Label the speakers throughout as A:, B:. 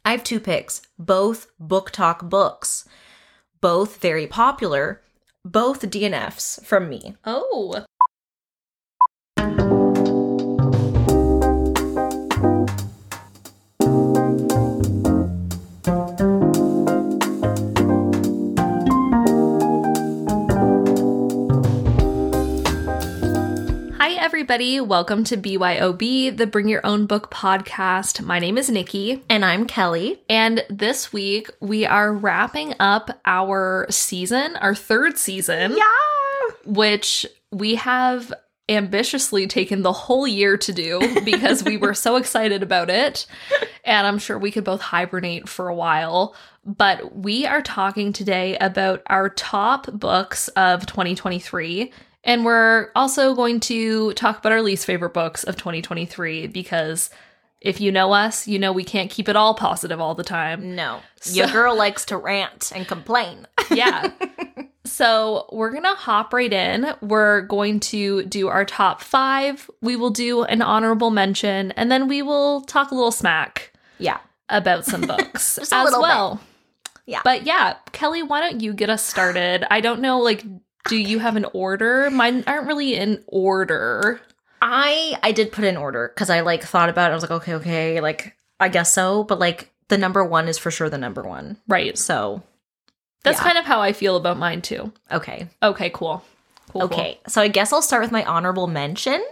A: I have 2 picks, both Book Talk books, both very popular, both DNFs from me.
B: Oh. Hi, everybody. Welcome to BYOB, the Bring Your Own Book podcast. My name is Nikki.
A: And I'm Kelly.
B: And this week, we are wrapping up our season, our 3rd season.
A: Yeah!
B: Which we have ambitiously taken the whole year to do because we were so excited about it. And I'm sure we could both hibernate for a while. But we are talking today about our top books of 2023. And we're also going to talk about our least favorite books of 2023 because if you know us, you know we can't keep it all positive all the time.
A: No. Your girl likes to rant and complain.
B: Yeah. So we're going to hop right in. We're going to do our top 5. We will do an honorable mention, and then we will talk a little smack.
A: Yeah.
B: About some books
A: Just a little
B: well.
A: Bit. Yeah.
B: But yeah, Kelly, why don't you get us started? I don't know, do you have an order? Mine aren't really in order.
A: I did put in order because I thought about it. I was like, okay, I guess so. But the number 1 is for sure the number 1.
B: Right.
A: So
B: that's kind of how I feel about mine too.
A: Okay.
B: Okay, cool.
A: Okay. So I guess I'll start with my honorable mention.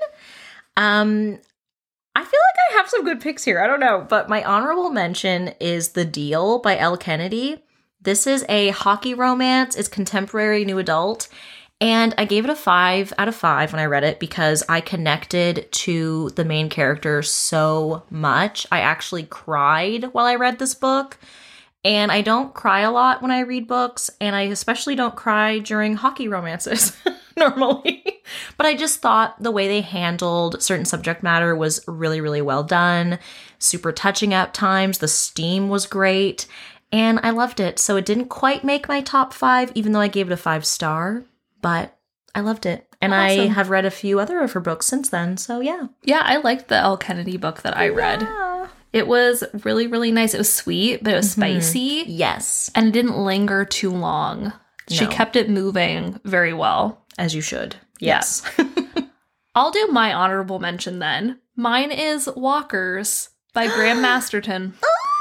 A: I feel like I have some good picks here. I don't know. But my honorable mention is The Deal by Elle Kennedy. This is a hockey romance. It's contemporary new adult. And I gave it a 5 out of 5 when I read it because I connected to the main character so much. I actually cried while I read this book. And I don't cry a lot when I read books. And I especially don't cry during hockey romances normally. But I just thought the way they handled certain subject matter was really, really well done. Super touching at times. The steam was great. And I loved it. So it didn't quite make my top 5, even though I gave it a 5-star. But I loved it. And awesome. I have read a few other of her books since then. So yeah.
B: Yeah, I liked the Elle Kennedy book that I read. It was really, really nice. It was sweet, but it was spicy.
A: Yes.
B: And it didn't linger too long. No. She kept it moving very well.
A: As you should. Yes.
B: Yeah. I'll do my honorable mention then. Mine is Walkers by Graham Masterton.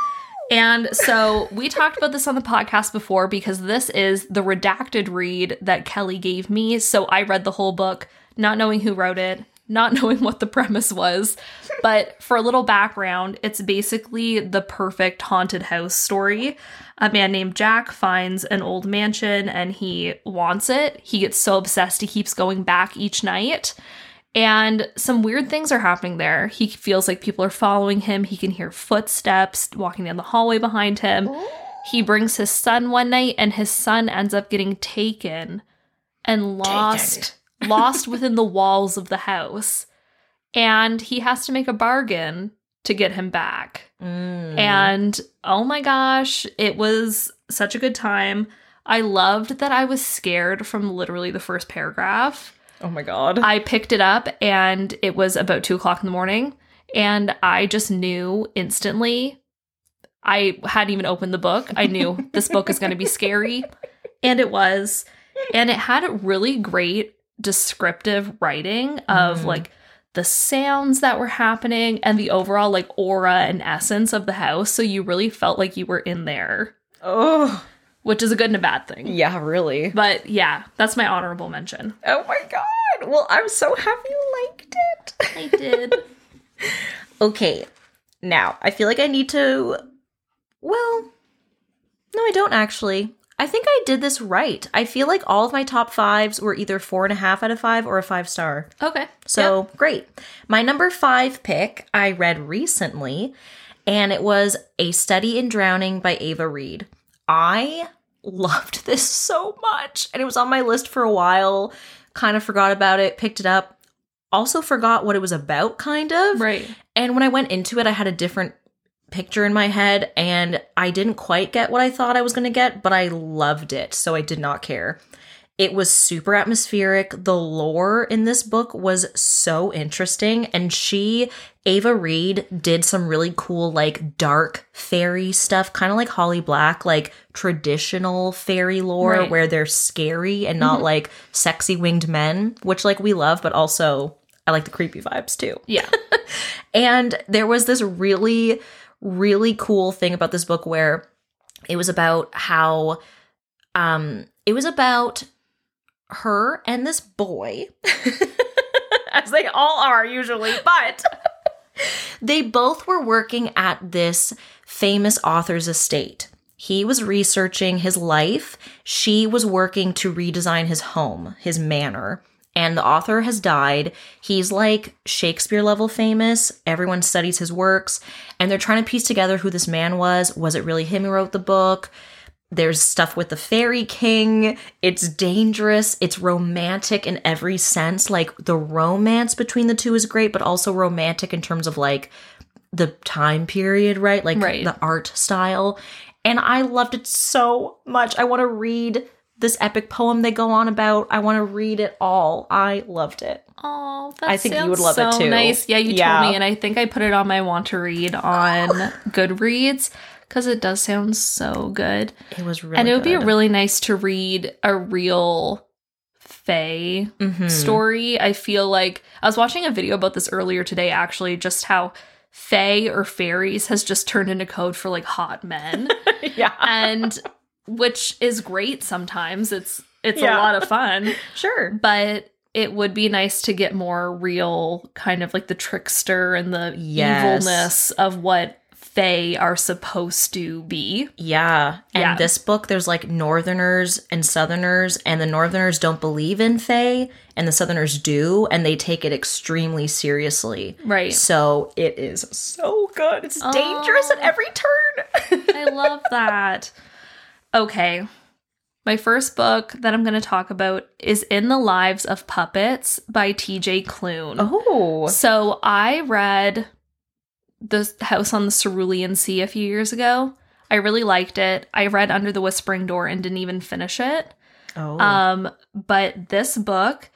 B: And so we talked about this on the podcast before because this is the redacted read that Kelly gave me. So I read the whole book, not knowing who wrote it, not knowing what the premise was. But for a little background, it's basically the perfect haunted house story. A man named Jack finds an old mansion and he wants it. He gets so obsessed he keeps going back each night. And some weird things are happening there. He feels like people are following him. He can hear footsteps walking down the hallway behind him. Ooh. He brings his son one night, and his son ends up getting taken and lost within the walls of the house. And he has to make a bargain to get him back. And oh my gosh, it was such a good time. I loved that I was scared from literally the first paragraph.
A: Oh my God.
B: I picked it up and it was about 2:00 in the morning and I just knew instantly. I hadn't even opened the book. I knew this book is going to be scary. And it was. And it had really great descriptive writing of the sounds that were happening and the overall aura and essence of the house. So you really felt like you were in there.
A: Oh.
B: Which is a good and a bad thing.
A: Yeah, really.
B: But yeah, that's my honorable mention.
A: Oh my God. Well, I'm so happy you liked it.
B: I did.
A: Okay. Now, I feel like I need to... Well, no, I don't actually. I think I did this right. I feel like all of my top 5s were either 4.5 out of 5 or a 5-star.
B: Okay.
A: So, great. My number 5 pick I read recently, and it was A Study in Drowning by Ava Reid. I loved this so much, and it was on my list for a while, kind of forgot about it, picked it up, also forgot what it was about, kind of.
B: Right.
A: And when I went into it, I had a different picture in my head, and I didn't quite get what I thought I was going to get, but I loved it, so I did not care. It was super atmospheric. The lore in this book was so interesting. And Ava Reed, did some really cool, like, dark fairy stuff, kind of like Holly Black, like traditional fairy lore where they're scary and not like sexy winged men, which, like, we love, but also I like the creepy vibes too.
B: Yeah.
A: And there was this really, really cool thing about this book where it was about how, it was about her and this boy, as they all are usually, but they both were working at this famous author's estate. He was researching his life. She was working to redesign his home, his manor. And the author has died. He's like Shakespeare level famous. Everyone studies his works. And they're trying to piece together who this man was. Was it really him who wrote the book? There's stuff with the fairy king. It's dangerous. It's romantic in every sense. Like, the romance between the two is great, but also romantic in terms of, like, the time period, right? Like, the art style. And I loved it so much. I want to read this epic poem they go on about. I want to read it all. I loved it.
B: Oh, that
A: I think you would love it too.
B: Nice. Yeah, you told me, and I think I put it on my want to read on Goodreads. Because it does sound so good.
A: It was really good.
B: And it would be really nice to read a real fae story. I feel like I was watching a video about this earlier today, actually, just how fae or fairies has just turned into code for, like, hot men.
A: Yeah.
B: And which is great sometimes. It's a lot of fun.
A: Sure.
B: But it would be nice to get more real, kind of like the trickster and the evilness of what fae are supposed to be.
A: Yeah. And this book, there's like northerners and southerners, and the northerners don't believe in fae and the southerners do, and they take it extremely seriously.
B: Right.
A: So it is so good. It's dangerous at every turn.
B: I love that. Okay. My first book that I'm going to talk about is In the Lives of Puppets by TJ Klune.
A: Oh.
B: So I read The House on the Cerulean Sea a few years ago. I really liked it. I read Under the Whispering Door and didn't even finish it.
A: Oh.
B: But this book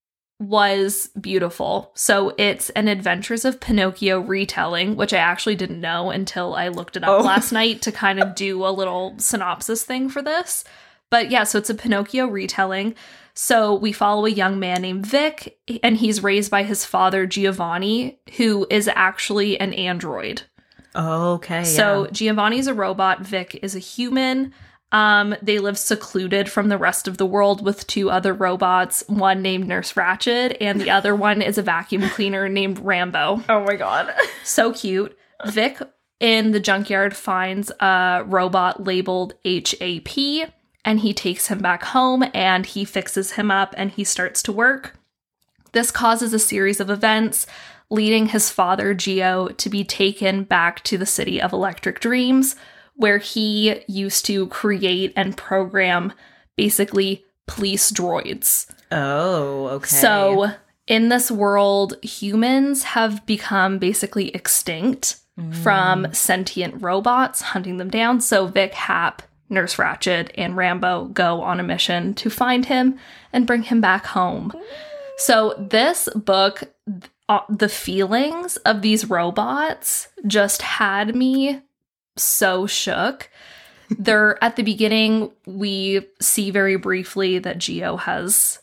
B: was beautiful. So it's an Adventures of Pinocchio retelling, which I actually didn't know until I looked it up last night to kind of do a little synopsis thing for this. But yeah, so it's a Pinocchio retelling. So we follow a young man named Vic, and he's raised by his father, Giovanni, who is actually an android.
A: Okay.
B: So Giovanni's a robot. Vic is a human. They live secluded from the rest of the world with two other robots, one named Nurse Ratched, and the other one is a vacuum cleaner named Rambo.
A: Oh my god.
B: So cute. Vic in the junkyard finds a robot labeled HAP, and he takes him back home and he fixes him up and he starts to work. This causes a series of events, leading his father, Geo, to be taken back to the city of Electric Dreams, where he used to create and program basically police droids.
A: Oh, okay.
B: So in this world, humans have become basically extinct from sentient robots hunting them down. So Vic, Hap, Nurse Ratched, and Rambo go on a mission to find him and bring him back home. So this book, the feelings of these robots just had me so shook. They're at the beginning, we see very briefly that Geo has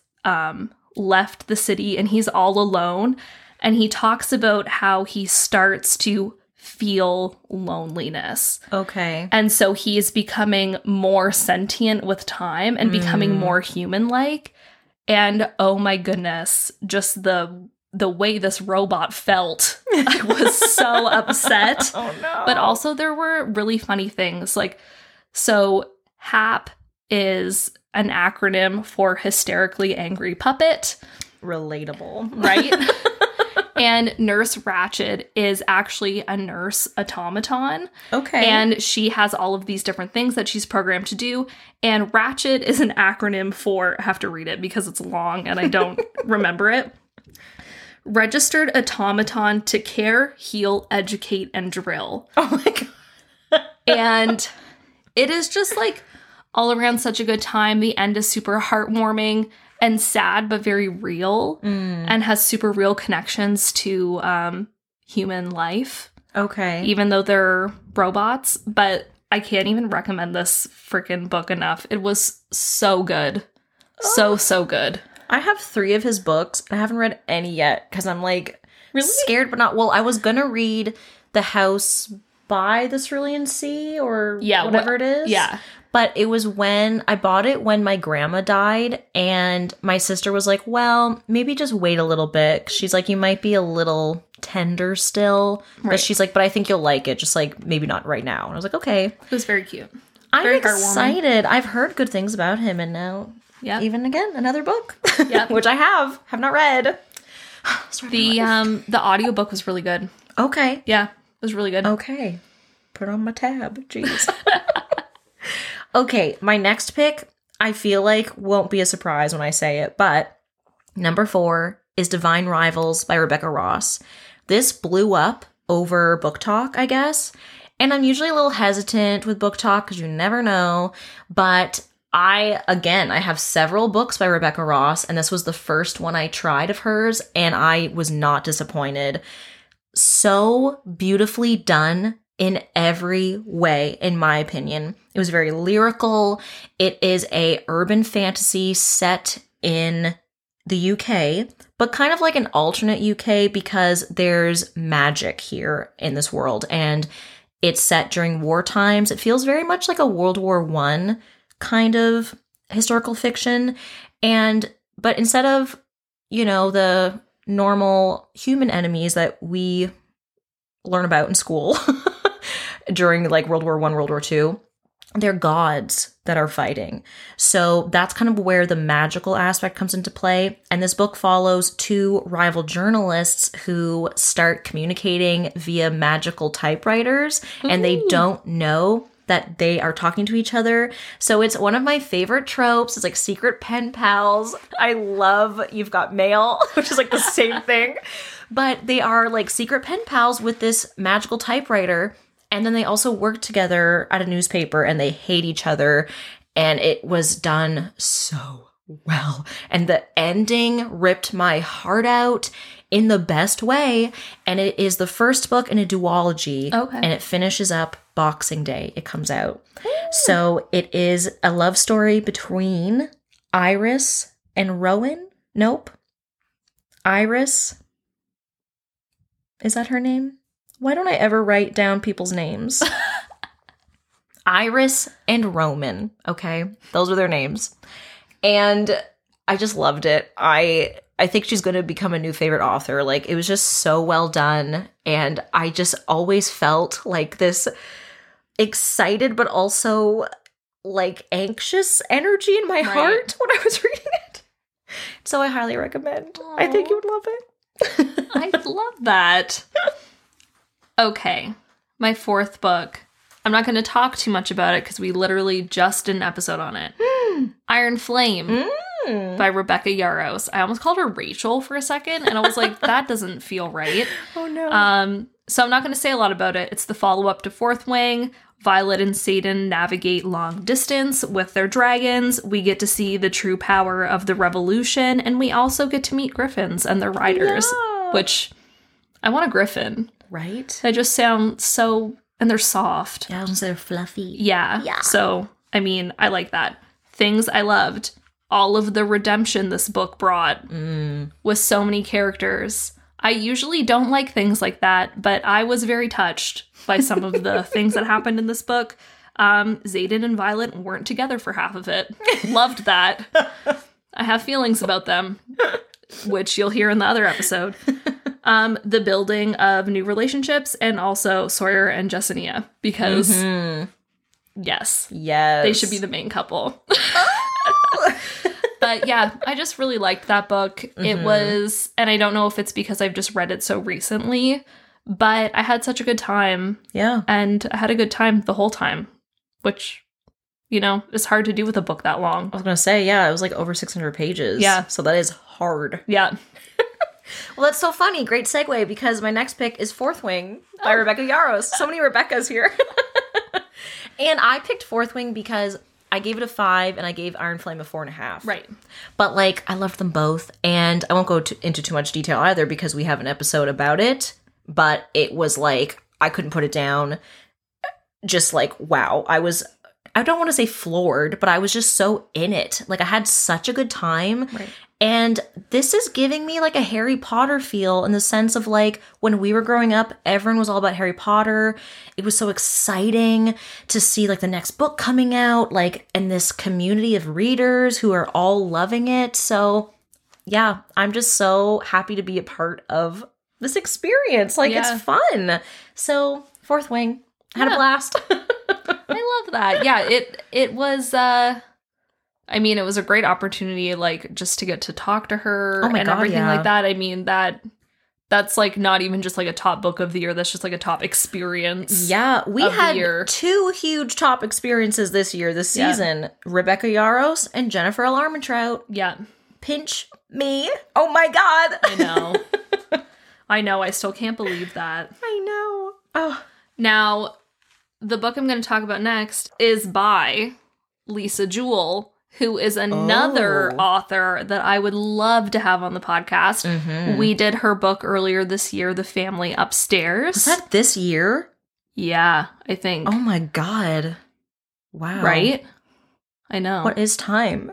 B: left the city and he's all alone. And he talks about how he starts to feel loneliness.
A: Okay.
B: And so he is becoming more sentient with time and becoming more human-like. And oh my goodness, just the way this robot felt, I was so upset.
A: Oh no.
B: But also there were really funny things. Like, so HAP is an acronym for Hysterically Angry Puppet.
A: Relatable.
B: Right? And Nurse Ratched is actually a nurse automaton.
A: Okay.
B: And she has all of these different things that she's programmed to do. And Ratched is an acronym for, I have to read it because it's long and I don't remember it. Registered automaton to care, heal, educate, and drill.
A: Oh my god.
B: And it is just like All around such a good time. The end is super heartwarming and sad, but very real, and has super real connections to human life.
A: Okay.
B: Even though they're robots, but I can't even recommend this freaking book enough. It was so good. So good.
A: I have 3 of his books. I haven't read any yet because I'm like scared, but not. Well, I was gonna read The House by the Cerulean Sea or whatever it is.
B: Yeah.
A: But it was when I bought it when my grandma died, and my sister was like, well, maybe just wait a little bit. She's like, you might be a little tender still.
B: Right.
A: But she's like, but I think you'll like it. Just like maybe not right now. And I was like, okay.
B: It was very cute.
A: I'm
B: Very
A: excited. I've heard good things about him, and now even again, another book. Which I have not read.
B: The audiobook was really good.
A: Okay.
B: Yeah, it was really good.
A: Okay. Put on my tab. Jeez. Okay, my next pick, I feel like won't be a surprise when I say it, but number 4 is Divine Rivals by Rebecca Ross. This blew up over Book Talk, I guess, and I'm usually a little hesitant with Book Talk because you never know, but I have several books by Rebecca Ross, and this was the first one I tried of hers, and I was not disappointed. So beautifully done in every way, in my opinion. It was very lyrical. It is a urban fantasy set in the UK, but kind of like an alternate UK because there's magic here in this world, and it's set during war times. It feels very much like a World War I kind of historical fiction, but instead of, the normal human enemies that we learn about in school during like World War I, World War II, they're gods that are fighting. So that's kind of where the magical aspect comes into play. And this book follows 2 rival journalists who start communicating via magical typewriters, and they don't know that they are talking to each other. So it's one of my favorite tropes. It's like secret pen pals. I love You've Got Mail, which is like the same thing. But they are like secret pen pals with this magical typewriter. And then they also work together at a newspaper, and they hate each other. And it was done so well. And the ending ripped my heart out in the best way. And it is the first book in a duology.
B: Okay.
A: And it finishes up Boxing Day. It comes out. So it is a love story between Iris and Rowan. Nope. Iris. Is that her name? Why don't I ever write down people's names? Iris and Roman, okay? Those are their names. And I just loved it. I think she's going to become a new favorite author. Like, it was just so well done. And I just always felt like this excited, but also like anxious energy in my heart when I was reading it. So I highly recommend. Aww. I think you would love it.
B: I love that. Okay, my 4th book. I'm not going to talk too much about it because we literally just did an episode on it. Iron Flame by Rebecca Yarros. I almost called her Rachel for a second, and I was like, that doesn't feel right.
A: Oh, no.
B: So I'm not going to say a lot about it. It's the follow-up to Fourth Wing. Violet and Satan navigate long distance with their dragons. We get to see the true power of the revolution, and we also get to meet griffins and their riders, which I want a griffin.
A: Right?
B: They just sound so, and they're soft.
A: Yeah, they're fluffy.
B: Yeah. So, I mean, I like that. Things I loved. All of the redemption this book brought with so many characters. I usually don't like things like that, but I was very touched by some of the things that happened in this book. Xaden and Violet weren't together for half of it. Loved that. I have feelings about them, which you'll hear in the other episode. The building of new relationships, and also Sawyer and Jessenia, because yes, they should be the main couple. But yeah, I just really liked that book. It was, and I don't know if it's because I've just read it so recently, but I had such a good time.
A: Yeah.
B: And I had a good time the whole time, which, is hard to do with a book that long.
A: I was going to say, yeah, it was like over 600 pages.
B: Yeah.
A: So that is hard.
B: Yeah.
A: Well, that's so funny. Great segue, because my next pick is Fourth Wing by Rebecca Yarros. So many Rebeccas here. And I picked Fourth Wing because I gave it a 5, and I gave Iron Flame a 4.5.
B: Right.
A: But, like, I loved them both, and I won't go into too much detail either because we have an episode about it, but it was, like, I couldn't put it down. Just, like, wow. I don't want to say floored, but I was just so in it. Like, I had such a good time.
B: Right.
A: And this is giving me, like, a Harry Potter feel in the sense of, like, when we were growing up, everyone was all about Harry Potter. It was so exciting to see, like, the next book coming out, like, and this community of readers who are all loving it. So, yeah, I'm just so happy to be a part of this experience. Like, it's fun. So, Fourth Wing. Had a blast.
B: I love that. Yeah, it was I mean, it was a great opportunity, like, just to get to talk to her and everything like that. I mean, that's like not even just like a top book of the year. That's just like a top experience.
A: Yeah, we had 2 huge top experiences this season. Rebecca Yarros and Jennifer L. Armentrout.
B: Yeah.
A: Pinch me. Oh my God.
B: I know. I know. I still can't believe that.
A: I know. Oh.
B: Now, the book I'm going to talk about next is by Lisa Jewell, who is another author that I would love to have on the podcast. Mm-hmm. We did her book earlier this year, The Family Upstairs.
A: Was that this year?
B: Yeah, I think.
A: Oh my God. Wow.
B: Right? I know.
A: What is time?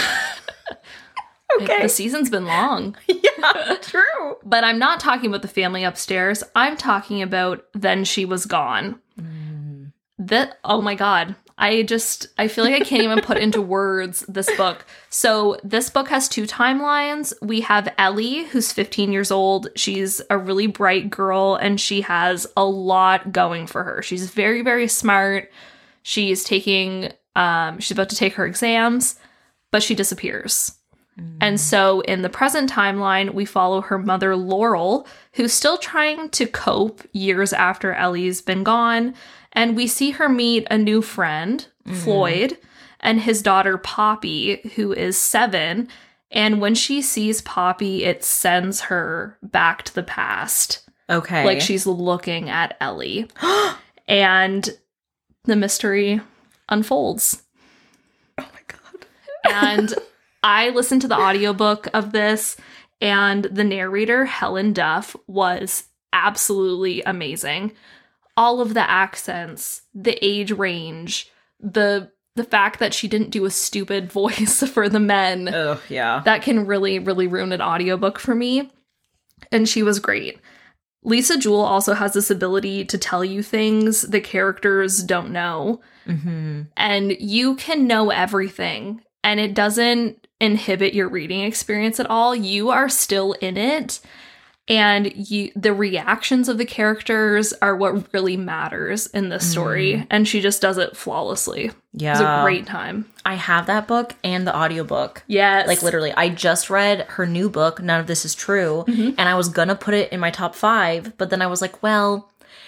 A: Okay.
B: The season's been long.
A: Yeah, true.
B: But I'm not talking about The Family Upstairs. I'm talking about Then She Was Gone. Oh my God. I feel like I can't even put into words this book. So this book has 2 timelines. We have Ellie, who's 15 years old. She's a really bright girl, and she has a lot going for her. She's very, very smart. She's about to take her exams, but she disappears. And so in the present timeline, we follow her mother, Laurel, who's still trying to cope years after Ellie's been gone. And we see her meet a new friend, Floyd, and his daughter, Poppy, who is 7. And when she sees Poppy, it sends her back to the past.
A: Okay.
B: Like she's looking at Ellie. And the mystery unfolds.
A: Oh my God.
B: And I listened to the audiobook of this, and the narrator, Helen Duff, was absolutely amazing. All of the accents, the age range, the fact that she didn't do a stupid voice for the men.
A: Oh, yeah.
B: That can really, really ruin an audiobook for me. And she was great. Lisa Jewell also has this ability to tell you things the characters don't know. Mm-hmm. And you can know everything, and it doesn't inhibit your reading experience at all. You are still in it. And the reactions of the characters are what really matters in this story. And she just does it flawlessly.
A: Yeah.
B: It was a great time.
A: I have that book and the audiobook.
B: Yes.
A: Like, literally, I just read her new book, None of This Is True, and I was gonna put it in my top 5, but then I was like, well,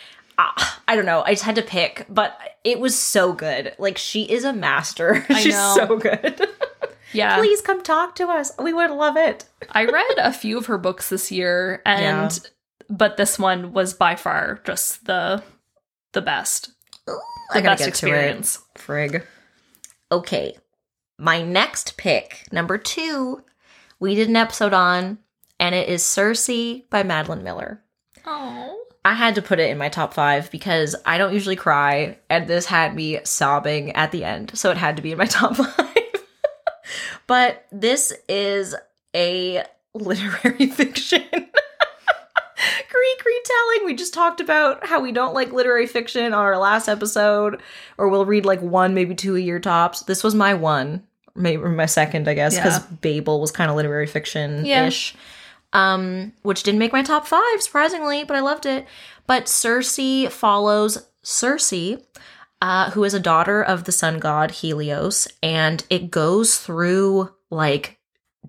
A: I don't know. I just had to pick, but it was so good. Like, she is a master. She's so good.
B: Yeah.
A: Please come talk to us. We would love it.
B: I read a few of her books this year, but this one was by far just the best.
A: The
B: best experience.
A: Frig. Okay. My next pick, number 2, we did an episode on, and it is Circe by Madeline Miller.
B: Oh.
A: I had to put it in my top 5 because I don't usually cry, and this had me sobbing at the end, so it had to be in my top 5. But this is a literary fiction. Greek retelling. We just talked about how we don't like literary fiction on our last episode, or we'll read like 1, maybe 2 a year tops. This was my 1, maybe my 2nd, I guess, because Babel was kind of literary fiction-ish. Which didn't make my top 5, surprisingly, but I loved it. But Circe follows Circe, who is a daughter of the sun god Helios, and it goes through, like,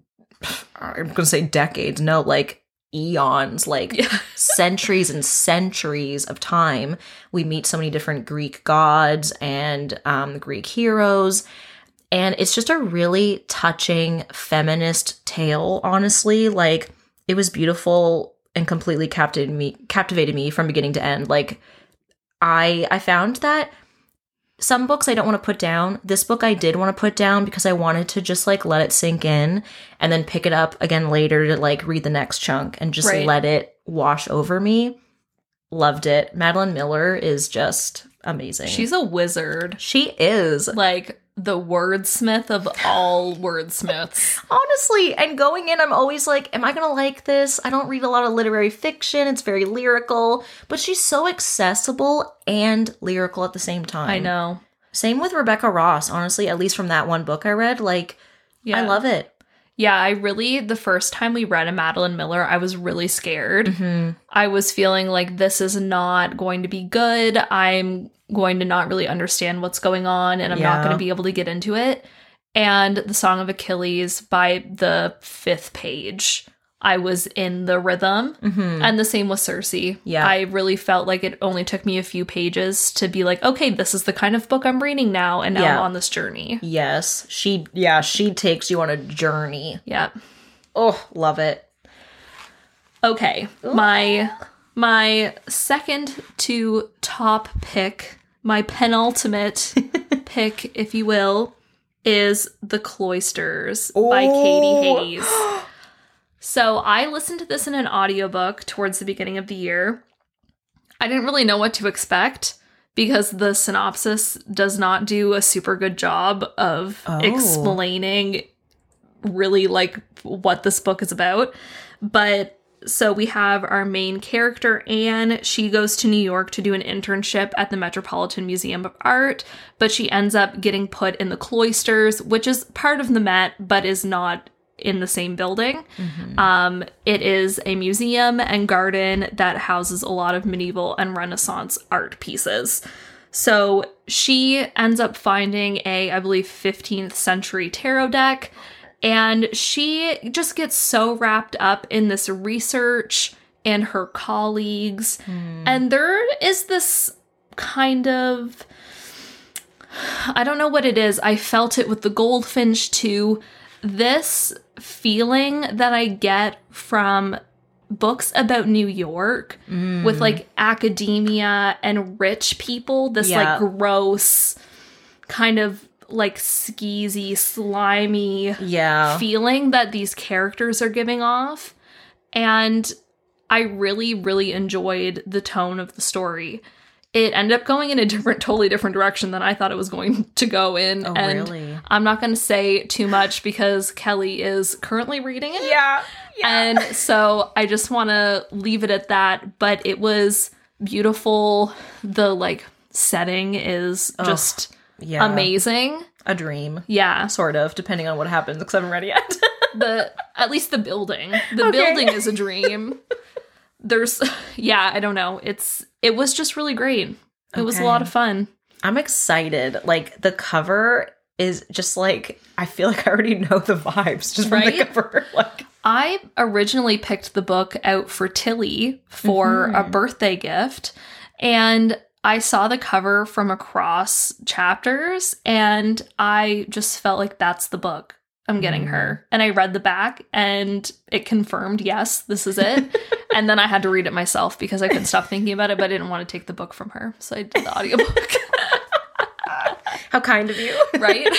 A: I'm gonna say decades, no, like, eons, like, centuries and centuries of time. We meet so many different Greek gods and Greek heroes, and it's just a really touching feminist tale, honestly. Like, it was beautiful and completely captivated me from beginning to end. Like, I found that some books I don't want to put down. This book I did want to put down because I wanted to just like let it sink in and then pick it up again later to like read the next chunk and just let it wash over me. Loved it. Madeline Miller is just amazing.
B: She's a wizard.
A: She is.
B: Like the wordsmith of all wordsmiths.
A: Honestly, and going in, I'm always like, am I going to like this? I don't read a lot of literary fiction. It's very lyrical, but she's so accessible and lyrical at the same time.
B: I know.
A: Same with Rebecca Ross, honestly, at least from that one book I read. Like, I love it.
B: Yeah, the first time we read a Madeline Miller, I was really scared. Mm-hmm. I was feeling like this is not going to be good. I'm going to not really understand what's going on, and I'm not going to be able to get into it. And The Song of Achilles, by the 5th page, I was in the rhythm. Mm-hmm. And the same with Circe. Yeah. I really felt like it only took me a few pages to be like, okay, this is the kind of book I'm reading now, and now I'm on this journey.
A: Yes. She takes you on a journey.
B: Yeah.
A: Oh, love it.
B: Okay. Ooh. My second to top pick, my penultimate pick, if you will, is The Cloisters by Katie Hayes. So I listened to this in an audiobook towards the beginning of the year. I didn't really know what to expect because the synopsis does not do a super good job of explaining really like what this book is about. But so we have our main character, Anne. She goes to New York to do an internship at the Metropolitan Museum of Art, but she ends up getting put in the Cloisters, which is part of the Met, but is not in the same building. Mm-hmm. It is a museum and garden that houses a lot of medieval and Renaissance art pieces. So she ends up finding I believe, 15th century tarot deck, and she just gets so wrapped up in this research and her colleagues. And there is this kind of, I don't know what it is. I felt it with the Goldfinch too. This feeling that I get from books about New York with like academia and rich people, this like gross kind of like skeezy, slimy feeling that these characters are giving off. And I really, really enjoyed the tone of the story. It ended up going in a totally different direction than I thought it was going to go in.
A: Oh,
B: and
A: really?
B: I'm not going to say too much because Kelly is currently reading it.
A: Yeah.
B: And so I just want to leave it at that. But it was beautiful. The like setting is just amazing.
A: A dream.
B: Yeah.
A: Sort of, depending on what happens, because I haven't read it yet.
B: At least the building. The building is a dream. There's, I don't know. It was just really great. It was a lot of fun.
A: I'm excited. Like, the cover is just like, I feel like I already know the vibes just from the cover. Like,
B: I originally picked the book out for Tilly for a birthday gift, and I saw the cover from across chapters, and I just felt like that's the book I'm getting her. And I read the back, and it confirmed, yes, this is it. And then I had to read it myself because I couldn't stop thinking about it, but I didn't want to take the book from her. So I did the audiobook.
A: How kind of you.
B: Right?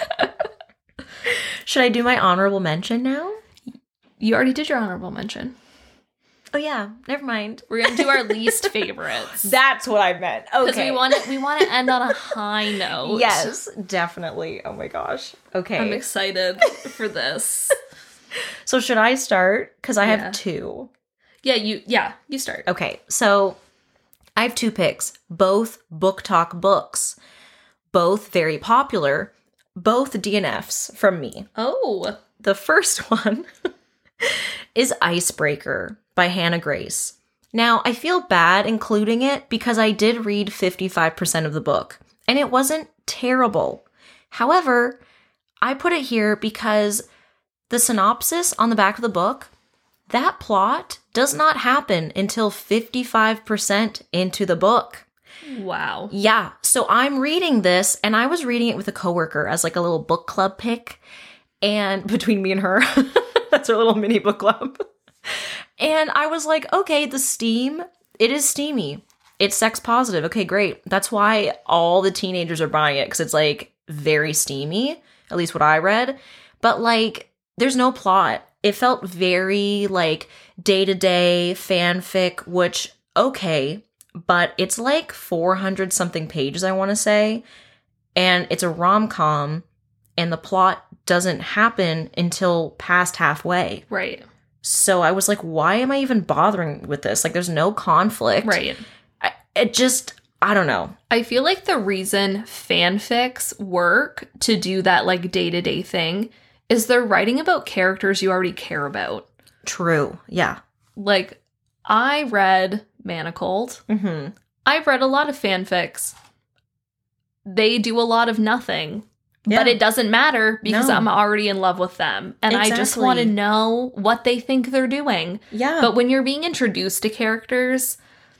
A: Should I do my honorable mention now?
B: You already did your honorable mention.
A: Oh yeah, never mind.
B: We're gonna do our least favorites.
A: That's what I meant. Okay,
B: because we want to end on a high note.
A: Yes, definitely. Oh my gosh. Okay,
B: I'm excited for this.
A: So should I start? Because I have two.
B: Yeah, you start.
A: Okay, so I have two picks. Both Book Talk books. Both very popular. Both DNFs from me.
B: Oh,
A: the first one is Icebreaker by Hannah Grace. Now, I feel bad including it because I did read 55% of the book, and it wasn't terrible. However, I put it here because the synopsis on the back of the book, that plot does not happen until 55% into the book.
B: Wow.
A: Yeah, so I'm reading this, and I was reading it with a coworker as like a little book club pick, and between me and her, that's our little mini book club. And I was like, okay, it is steamy. it's sex positive. Okay, great. That's why all the teenagers are buying it, because it's like very steamy, at least what I read. But like, there's no plot. It felt very like day-to-day fanfic, which, okay, but it's like 400 something pages, I want to say. And it's a rom-com, and the plot doesn't happen until past halfway.
B: Right.
A: So I was like, why am I even bothering with this? Like, there's no conflict.
B: Right.
A: I don't know.
B: I feel like the reason fanfics work to do that like day-to-day thing is they're writing about characters you already care about.
A: True. Yeah.
B: Like, I read Manacled.
A: Mm-hmm.
B: I've read a lot of fanfics. They do a lot of nothing.
A: Yeah.
B: But it doesn't matter because
A: No.
B: I'm already in love with them. And I just
A: Exactly.
B: want to know what they think they're doing.
A: Yeah.
B: But when you're being introduced to characters,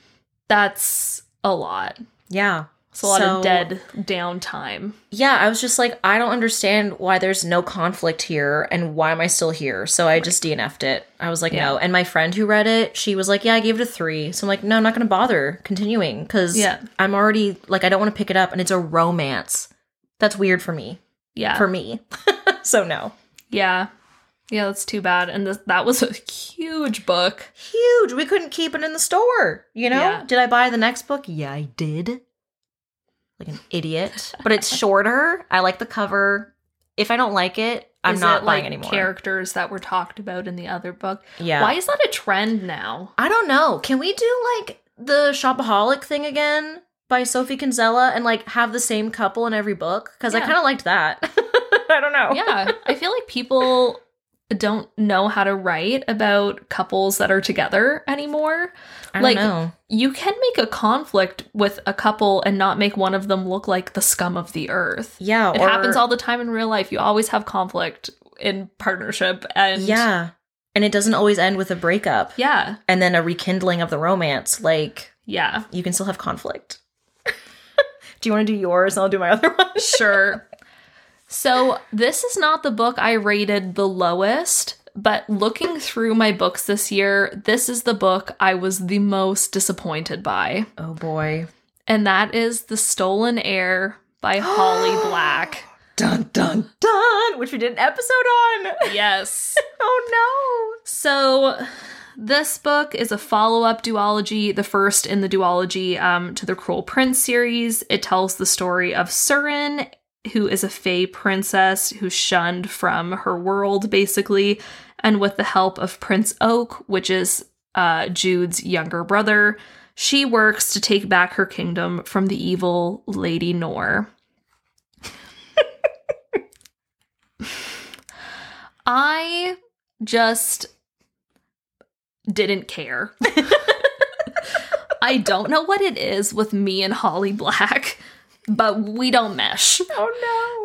B: that's a lot.
A: Yeah.
B: It's a lot of dead downtime.
A: Yeah, I was just like, I don't understand why there's no conflict here and why am I still here? So I just DNF'd it. I was like,
B: Yeah.
A: no. And my friend who read it, she was like, yeah, I gave it a 3. So I'm like, no, I'm not going to bother continuing because
B: Yeah.
A: I'm already, like, I don't want to pick it up and it's a romance. That's weird for me.
B: Yeah.
A: For me. So no.
B: Yeah. Yeah, that's too bad. And that was a huge book.
A: Huge. We couldn't keep it in the store, you know?
B: Yeah.
A: Did I buy the next book? Yeah, I did. Like an idiot. But it's shorter. I like the cover. If I don't like it, I'm
B: Is
A: not
B: it,
A: buying
B: like,
A: anymore.
B: characters that were talked about in the other book.
A: Yeah.
B: Why is that a trend now?
A: I don't know. Can we do like the Shopaholic thing again by Sophie Kinsella and like have the same couple in every book? Because I
B: Yeah.
A: kind of liked that. I don't know.
B: Yeah. I feel like people don't know how to write about couples that are together anymore.
A: I
B: like,
A: don't know.
B: You can make a conflict with a couple and not make one of them look like the scum of the earth.
A: Yeah.
B: It happens all the time in real life. You always have conflict in partnership. And
A: Yeah. And it doesn't always end with a breakup.
B: Yeah.
A: And then a rekindling of the romance. Like,
B: Yeah.
A: you can still have conflict. Do you want to do yours and I'll do my other one?
B: Sure. So this is not the book I rated the lowest, but looking through my books this year, this is the book I was the most disappointed by.
A: Oh boy.
B: And that is The Stolen Heir by Holly Black.
A: Dun dun dun! Which we did an episode on.
B: Yes.
A: Oh
B: So this book is a follow-up duology, the first in the duology to the Cruel Prince series. It tells the story of Surin, who is a fae princess who's shunned from her world, basically, and with the help of Prince Oak, which is Jude's younger brother, she works to take back her kingdom from the evil Lady Nor. I just didn't care. I don't know what it is with me and Holly Black, but we don't mesh.
A: Oh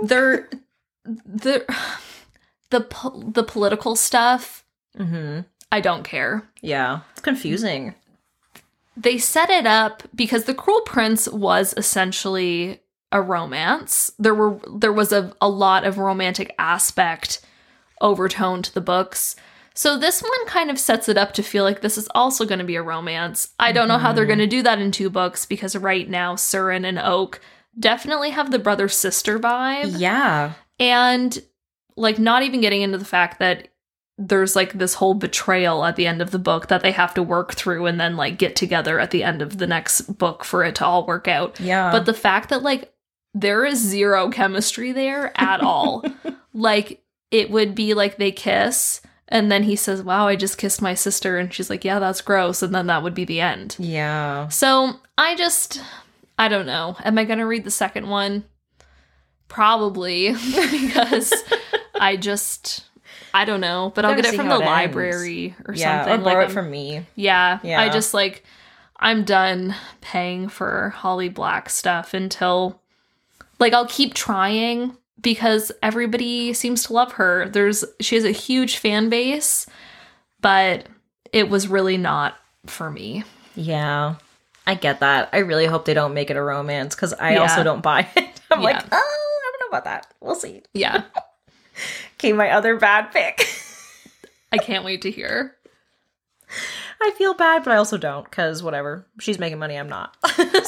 B: The political stuff,
A: no. Mm-hmm.
B: I don't care.
A: Yeah. It's confusing.
B: They set it up because The Cruel Prince was essentially a romance. There was a lot of romantic aspect overtone to the books. So this one kind of sets it up to feel like this is also going to be a romance. I don't know how they're going to do that in 2 books because right now Surin and Oak definitely have the brother-sister vibe.
A: Yeah.
B: And like not even getting into the fact that there's like this whole betrayal at the end of the book that they have to work through and then like get together at the end of the next book for it to all work out.
A: Yeah.
B: But the fact that like there is zero chemistry there at all. Like it would be like they kiss and then he says, wow, I just kissed my sister. And she's like, yeah, that's gross. And then that would be the end.
A: Yeah.
B: So I don't know. Am I going to read the second one? Probably because I don't know. But I'll
A: Gotta
B: get it
A: see
B: from
A: how
B: the
A: it
B: library or
A: Yeah.
B: something.
A: Or borrow
B: like
A: it from me.
B: Yeah.
A: Yeah.
B: I just like, I'm done paying for Holly Black stuff until like I'll keep trying because everybody seems to love her. She has a huge fan base, but it was really not for me.
A: Yeah. I get that. I really hope they don't make it a romance because I
B: Yeah.
A: also don't buy it. I'm
B: Yeah.
A: like, oh, I don't know about that. We'll see.
B: Yeah.
A: Okay, my other bad pick.
B: I can't wait to hear.
A: I feel bad, but I also don't, because whatever. She's making money, I'm not.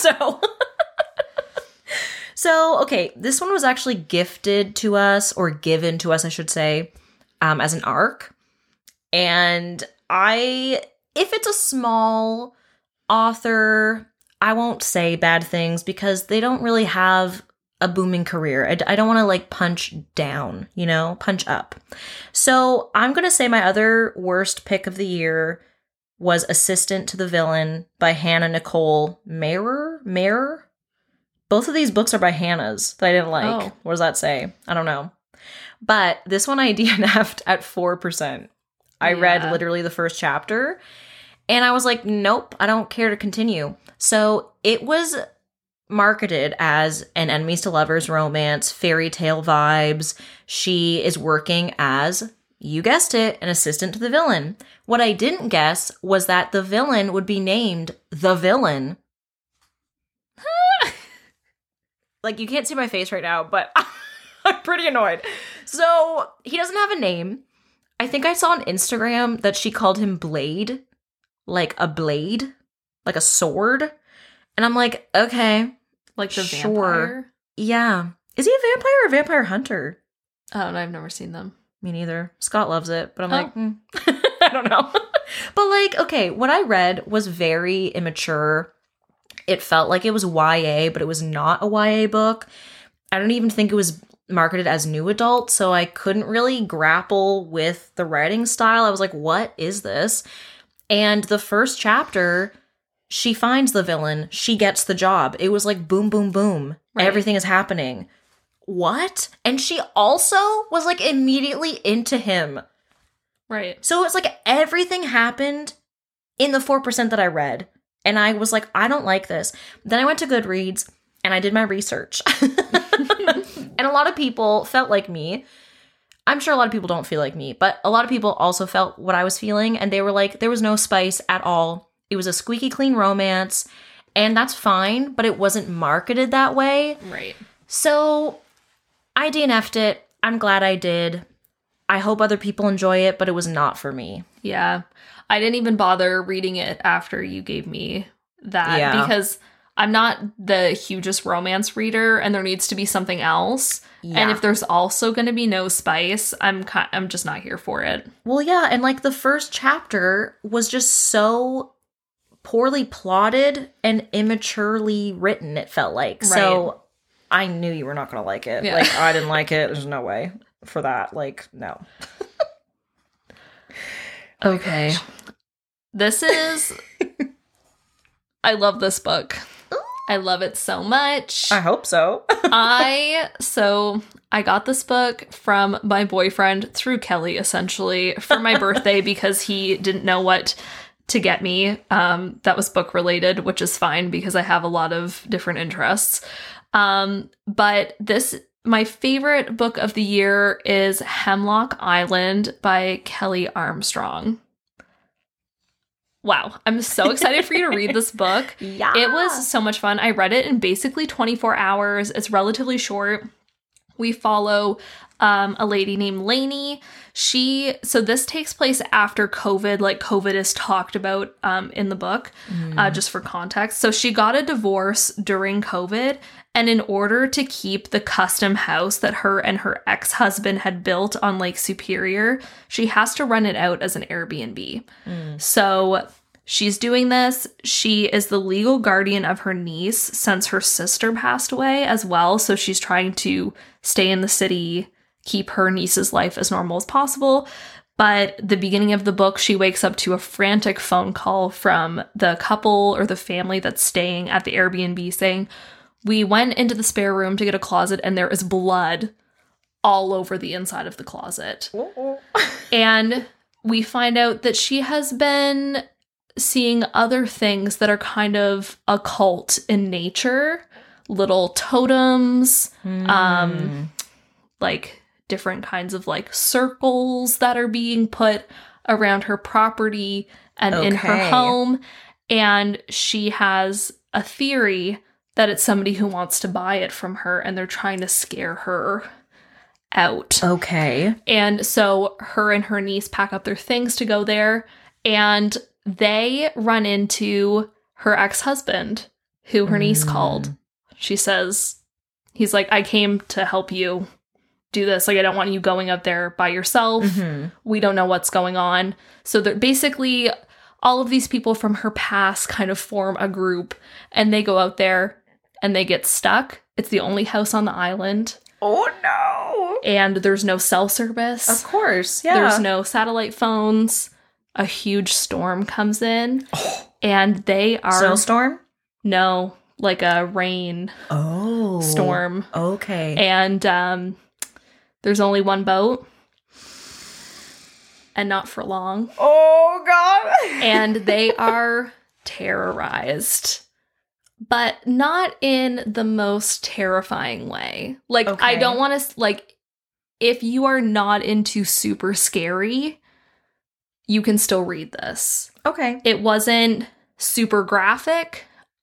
A: So, okay, this one was actually gifted to us, or given to us, I should say, as an ARC. And if it's a small author, I won't say bad things because they don't really have a booming career. I don't want to like punch down, punch up. So I'm going to say my other worst pick of the year was Assistant to the Villain by Hannah Nicole Mayer. Both of these books are by Hannah's that I didn't like.
B: Oh.
A: What does that say? I don't know. But this one I DNF'd at 4%. I read literally the first chapter and I was like, nope, I don't care to continue. So it was marketed as an enemies to lovers romance, fairy tale vibes. She is working as, you guessed it, an assistant to the villain. What I didn't guess was that the villain would be named the Villain. Like, you can't see my face right now, but I'm pretty annoyed. So, he doesn't have a name. I think I saw on Instagram that she called him Blade. Like a blade. Like a sword. And I'm like, okay.
B: Like the
A: sure.
B: vampire?
A: Yeah. Is he a vampire or a vampire hunter?
B: Oh, no, I've never seen them.
A: Me neither. Scott loves it, but I'm like, I don't know. But like, okay, what I read was very immature. It felt like it was YA, but it was not a YA book. I don't even think it was marketed as new adult, so I couldn't really grapple with the writing style. I was like, what is this? And the first chapter, she finds the villain. She gets the job. It was like boom, boom, boom. Right. Everything is happening. What? And she also was like immediately into him.
B: Right.
A: So it's like everything happened in the 4% that I read. And I was like, I don't like this. Then I went to Goodreads and I did my research. And a lot of people felt like me. I'm sure a lot of people don't feel like me, but a lot of people also felt what I was feeling. And they were like, there was no spice at all. It was a squeaky clean romance. And that's fine, but it wasn't marketed that way.
B: Right.
A: So I DNF'd it. I'm glad I did. I hope other people enjoy it, but it was not for me.
B: Yeah. I didn't even bother reading it after you gave me that because I'm not the hugest romance reader and there needs to be something else. Yeah. And if there's also going to be no spice, I'm just not here for it.
A: Well, yeah. And like the first chapter was just so poorly plotted and immaturely written, it felt like. Right. So I knew you were not going to like it. Yeah. Like, I didn't like it. There's no way for that. Like, no.
B: Okay. This is... I love this book. I love it so much.
A: I hope so.
B: I got this book from my boyfriend through Kelly, essentially, for my birthday because he didn't know what to get me. That was book related, which is fine because I have a lot of different interests. But my favorite book of the year is Hemlock Island by Kelly Armstrong. Wow, I'm so excited for you to read this book.
A: Yeah.
B: It was so much fun. I read it in basically 24 hours. It's relatively short. We follow a lady named Lainey. So this takes place after COVID, like COVID is talked about in the book, just for context. So she got a divorce during COVID, and in order to keep the custom house that her and her ex-husband had built on Lake Superior, she has to rent it out as an Airbnb. So she's doing this. She is the legal guardian of her niece since her sister passed away as well. So she's trying to stay in the city, keep her niece's life as normal as possible. But the beginning of the book, she wakes up to a frantic phone call from the couple or the family that's staying at the Airbnb saying, "We went into the spare room to get a closet and there is blood all over the inside of the closet." And we find out that she has been seeing other things that are kind of occult in nature, little totems, like different kinds of like circles that are being put around her property and in her home. And she has a theory that it's somebody who wants to buy it from her and they're trying to scare her out.
A: Okay.
B: And so her and her niece pack up their things to go there. And they run into her ex-husband, who her niece called. She says, he's like, I came to help you do this. Like, I don't want you going up there by yourself. We don't know what's going on. So they're basically, all of these people from her past kind of form a group, and they go out there and they get stuck. It's the only house on the island.
A: Oh, no.
B: And there's no cell service.
A: Of course, yeah.
B: There's no satellite phones. A huge storm comes in, and they are...
A: Snowstorm?
B: No, like a rain storm.
A: Okay.
B: And there's only one boat, and not for long.
A: Oh, God.
B: And they are terrorized. But not in the most terrifying way. Like, I don't want to, like, if you are not into super scary, you can still read this.
A: Okay.
B: It wasn't super graphic.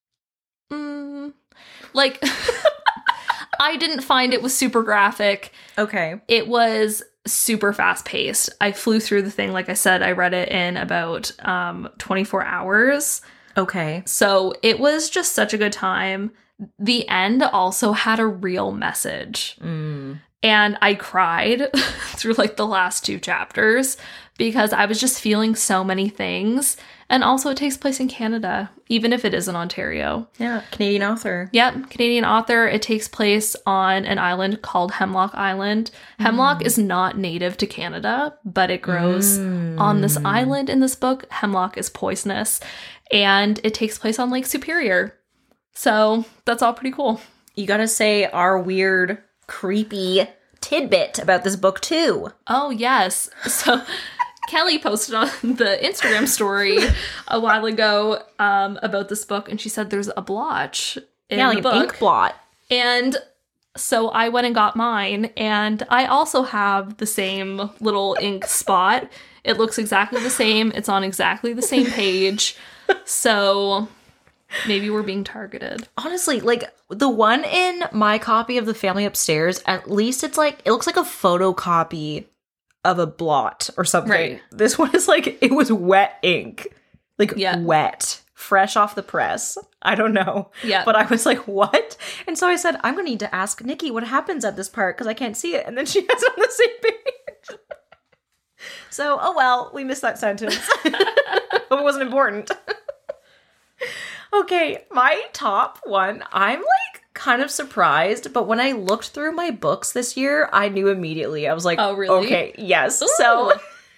B: Like, I didn't find it was super graphic.
A: Okay.
B: It was super fast-paced. I flew through the thing. Like I said, I read it in about 24 hours.
A: Okay.
B: So it was just such a good time. The end also had a real message. And I cried through like the last 2 chapters because I was just feeling so many things. And also it takes place in Canada, even if it is in Ontario.
A: Yeah, Canadian author.
B: Yep, Canadian author. It takes place on an island called Hemlock Island. Hemlock is not native to Canada, but it grows on this island in this book. Hemlock is poisonous. And it takes place on Lake Superior. So that's all pretty cool.
A: You gotta say our weird, creepy tidbit about this book, too.
B: Oh, yes. So Kelly posted on the Instagram story a while ago about this book, and she said there's a blotch in the book.
A: An ink blot.
B: And so I went and got mine, and I also have the same little ink spot. It looks exactly the same. It's on exactly the same page. So maybe we're being targeted.
A: Honestly, like, the one in my copy of The Family Upstairs, at least it's like, it looks like a photocopy of a blot or something.
B: Right.
A: This one is like, it was wet ink. Like,
B: Yeah.
A: wet. Fresh off the press. I don't know.
B: Yeah.
A: But I was like, what? And so I said, I'm going to need to ask Nikki what happens at this part because I can't see it. And then she has it on the same page. So, oh well, we missed that sentence. But it wasn't important. Okay, my top one, I'm like kind of surprised, but when I looked through my books this year, I knew immediately. I was like,
B: Oh, really?
A: Okay, yes.
B: Ooh.
A: So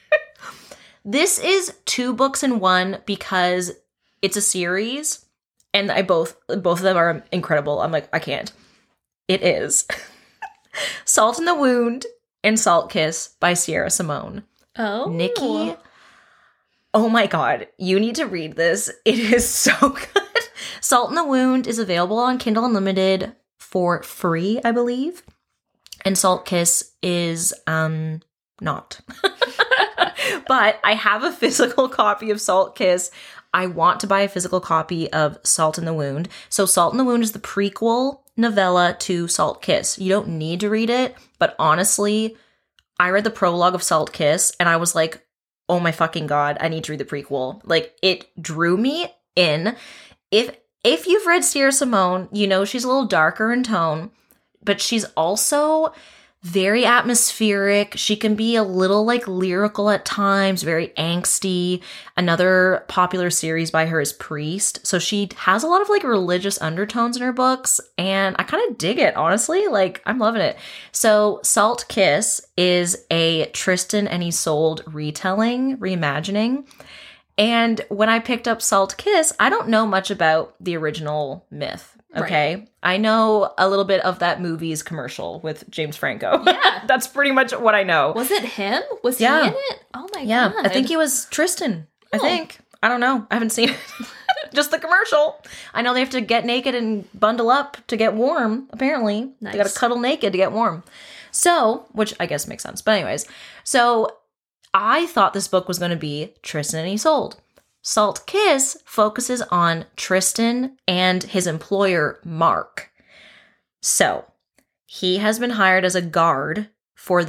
A: this is 2 books in one because it's a series and both of them are incredible. I'm like, I can't. It is Salt in the Wound and Salt Kiss by Sierra Simone.
B: Oh.
A: Nikki, oh my god, you need to read this. It is so good. Salt in the Wound is available on Kindle Unlimited for free, I believe. And Salt Kiss is not. But I have a physical copy of Salt Kiss. I want to buy a physical copy of Salt in the Wound. So Salt in the Wound is the prequel novella to Salt Kiss. You don't need to read it, but honestly, I read the prologue of Salt Kiss and I was like, oh my fucking god, I need to read the prequel. Like, it drew me in. If you've read Sierra Simone, you know she's a little darker in tone, but she's also very atmospheric. She can be a little like lyrical at times, very angsty. Another popular series by her is Priest. So she has a lot of like religious undertones in her books, and I kind of dig it, honestly. Like, I'm loving it. So Salt Kiss is a Tristan and Isolde retelling, reimagining. And when I picked up Salt Kiss, I don't know much about the original myth, okay?
B: Right.
A: I know a little bit of that movie's commercial with James Franco.
B: Yeah.
A: That's pretty much what I know.
B: Was it him? Was
A: Yeah.
B: he in it? Oh my
A: Yeah,
B: god.
A: I think he was Tristan. I
B: Oh.
A: think. I don't know. I haven't seen it. Just the commercial. I know they have to get naked and bundle up to get warm, apparently.
B: Nice.
A: They gotta cuddle naked to get warm. So, which I guess makes sense. But anyways, so I thought this book was going to be Tristan and Isolde. Salt Kiss focuses on Tristan and his employer, Mark. So, he has been hired as a guard for this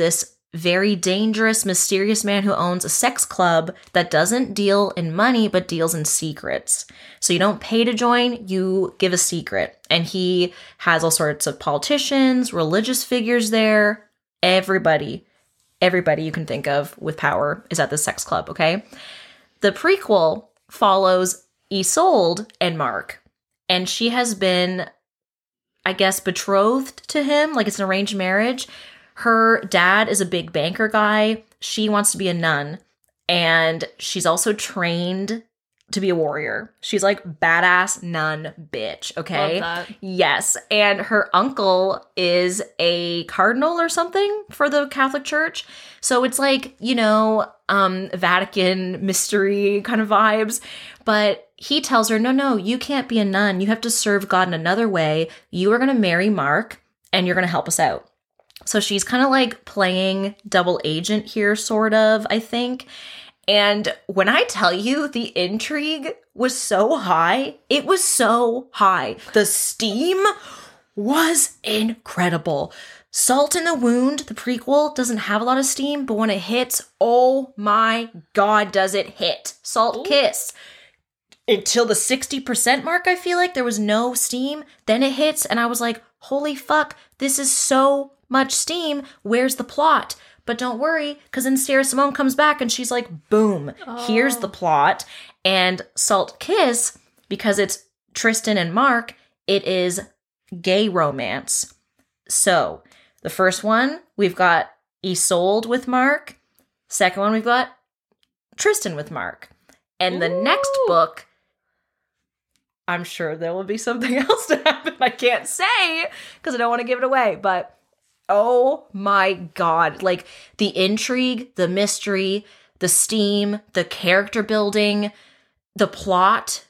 A: very dangerous, mysterious man who owns a sex club that doesn't deal in money, but deals in secrets. So you don't pay to join, you give a secret. And he has all sorts of politicians, religious figures there. Everybody you can think of with power is at this sex club, okay? The prequel follows Isolde and Mark. And she has been, I guess, betrothed to him. Like, it's an arranged marriage. Her dad is a big banker guy. She wants to be a nun. And she's also trained to be a warrior. She's like badass nun bitch, okay?
B: Love that.
A: Yes. And her uncle is a cardinal or something for the Catholic Church. So it's like, you know, Vatican mystery kind of vibes. But he tells her, no, you can't be a nun. You have to serve God in another way. You are going to marry Mark and you're going to help us out. So she's kind of like playing double agent here, sort of, I think. And when I tell you the intrigue was so high, it was so high. The steam was incredible. Salt in the Wound, the prequel, doesn't have a lot of steam, but when it hits, oh my God, does it hit. Salt Kiss. Until the 60% mark, I feel like there was no steam. Then it hits, and I was like, holy fuck, this is so much steam. Where's the plot? But don't worry, because then Sarah Simone comes back and she's like, boom, here's the plot. And Salt Kiss, because it's Tristan and Mark, it is gay romance. So the first one, we've got Isolde with Mark. Second one, we've got Tristan with Mark. And the next book, I'm sure there will be something else to happen. I can't say because I don't want to give it away, but oh my God. Like the intrigue, the mystery, the steam, the character building, the plot.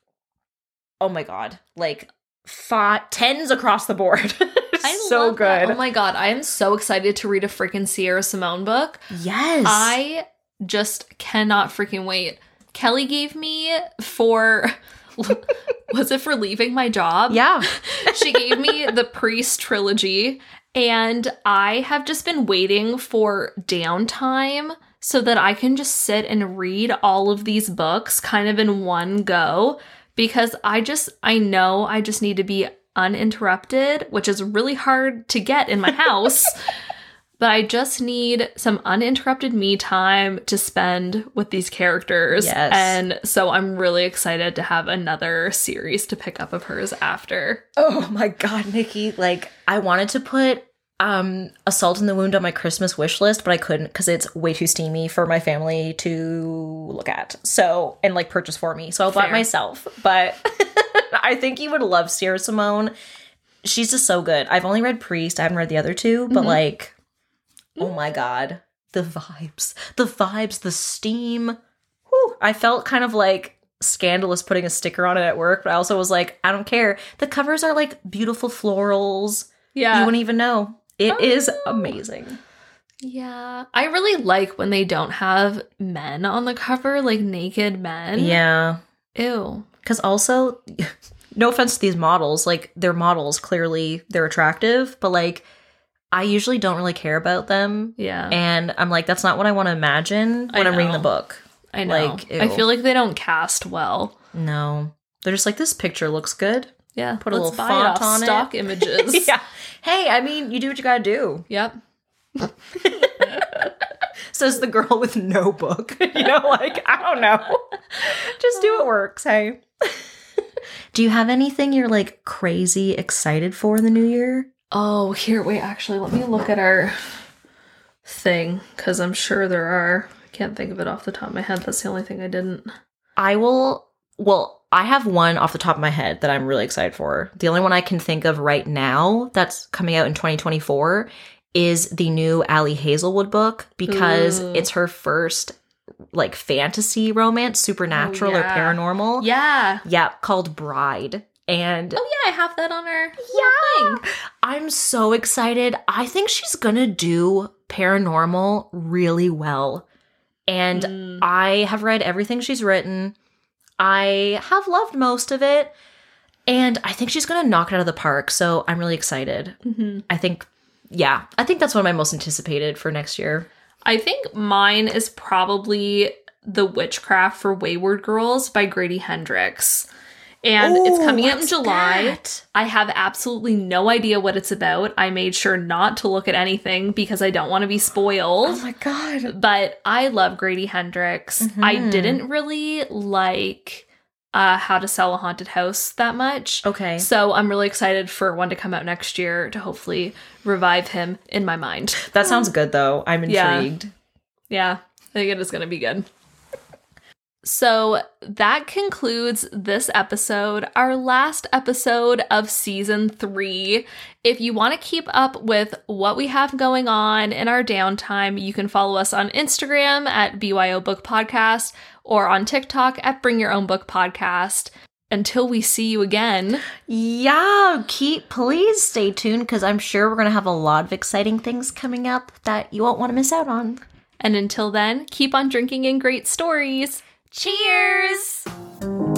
A: Oh my God. Like 10s across the board. So good.
B: That. Oh my God. I am so excited to read a freaking Sierra Simone book.
A: Yes.
B: I just cannot freaking wait. Kelly gave me for... was it for leaving my job?
A: Yeah.
B: She gave me the Priest trilogy, and I have just been waiting for downtime so that I can just sit and read all of these books kind of in one go, because I know I just need to be uninterrupted, which is really hard to get in my house. But I just need some uninterrupted me time to spend with these characters.
A: Yes.
B: And so I'm really excited to have another series to pick up of hers after.
A: Oh my God, Nikki. Like, I wanted to put Salt in the Wound on my Christmas wish list, but I couldn't because it's way too steamy for my family to look at. So, and like purchase for me. So I'll buy it myself. But I think you would love Sierra Simone. She's just so good. I've only read Priest. I haven't read the other two, but like... oh my God. The vibes, the steam. Whew. I felt kind of like scandalous putting a sticker on it at work, but I also was like, I don't care. The covers are like beautiful florals.
B: Yeah.
A: You wouldn't even know. It is amazing.
B: Yeah. I really like when they don't have men on the cover, like naked men.
A: Yeah.
B: Ew.
A: Because also, no offense to these models, like they're models, clearly they're attractive, but like, I usually don't really care about them.
B: Yeah.
A: And I'm like, that's not what I want to imagine when I'm reading the book.
B: I know.
A: Like, ew.
B: I feel like they don't cast well.
A: No. They're just like, this picture looks good.
B: Yeah.
A: Put a little font on
B: stock
A: it.
B: images.
A: Yeah. Hey, I mean, you do what you gotta do.
B: Yep.
A: Says the girl with no book. You know, like, I don't know. Just do what works, hey. Do you have anything you're like crazy excited for in the new year?
B: Oh, here, wait, actually, let me look at our thing, because I'm sure there are. I can't think of it off the top of my head. That's the only thing I didn't.
A: I have one off the top of my head that I'm really excited for. The only one I can think of right now that's coming out in 2024 is the new Ali Hazelwood book, because it's her first like fantasy romance, supernatural or paranormal.
B: Yeah.
A: Yeah, called Bride. And
B: oh yeah, I have that on our thing.
A: I'm so excited. I think she's gonna do paranormal really well. And I have read everything she's written. I have loved most of it. And I think she's gonna knock it out of the park. So I'm really excited. Mm-hmm. I think yeah, I think that's one of my most anticipated for next year.
B: I think mine is probably The Witchcraft for Wayward Girls by Grady Hendrix. And it's coming out in July.
A: That?
B: I have absolutely no idea what it's about. I made sure not to look at anything because I don't want to be spoiled.
A: Oh my God.
B: But I love Grady Hendrix.
A: Mm-hmm.
B: I didn't really like How to Sell a Haunted House that much.
A: Okay.
B: So I'm really excited for one to come out next year to hopefully revive him in my mind.
A: That sounds good, though. I'm intrigued.
B: Yeah, I think it is going to be good. So that concludes this episode, our last episode of season 3. If you want to keep up with what we have going on in our downtime, you can follow us on Instagram at BYO Book Podcast or on TikTok at Bring Your Own Book Podcast. Until we see you again.
A: Yeah, please stay tuned because I'm sure we're going to have a lot of exciting things coming up that you won't want to miss out on.
B: And until then, keep on drinking in great stories. Cheers!